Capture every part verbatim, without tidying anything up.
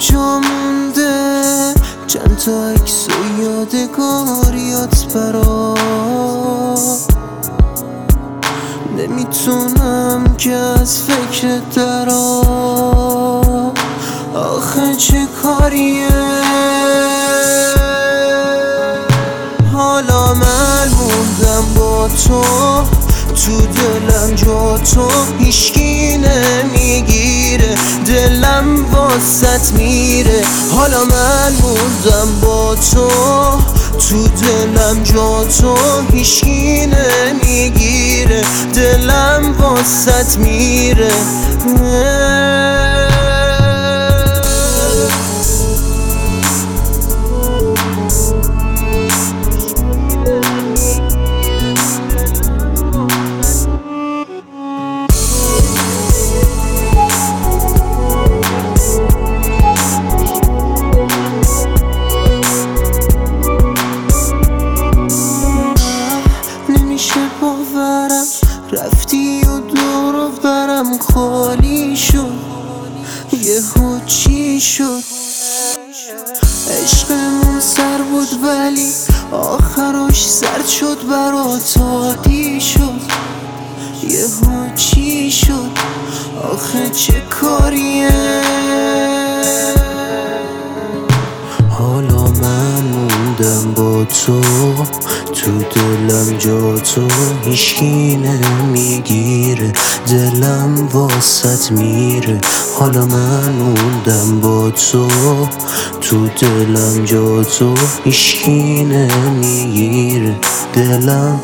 جا مونده چند تا عکس و یادگاریات برا، نمیتونم که از فکر درا. آخه چه کاریه، حالا من موندم با تو، تو دلم جا تو هیشکی نمیگیره، دلم واسط میره. حالا من موندم با تو، تو دلم جا تو هیشکی نمیگیره، دلم واسط میره. باورم رفتی و دور و برم خالی شد، یهو چی شد؟ عشقمون سر بود ولی آخرش سرد شد، برات عادی شد. یهو چی شد؟ آخه چه کاریه، حالا من موندم با تو، تو دلم جا تو هیشکی نمیگیره، دلم واسط میره. حالا من موندم با تو، تو دلم جا تو هیشکی نمیگیره، دلم.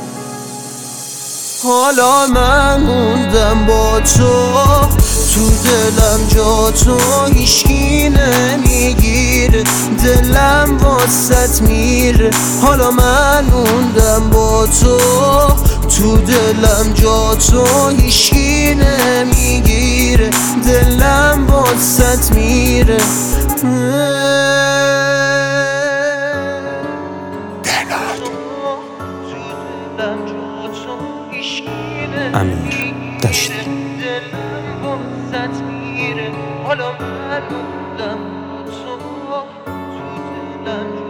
حالا من موندم با تو، تو دلم جا تو هیشکی نمیگیره، دلم واسط میره. حالا من موندم با تو، تو دلم جا تو هیشکی نمیگیره، دلم واسط میره. امیر دشتی. حالا من موندم با تو، تو دلم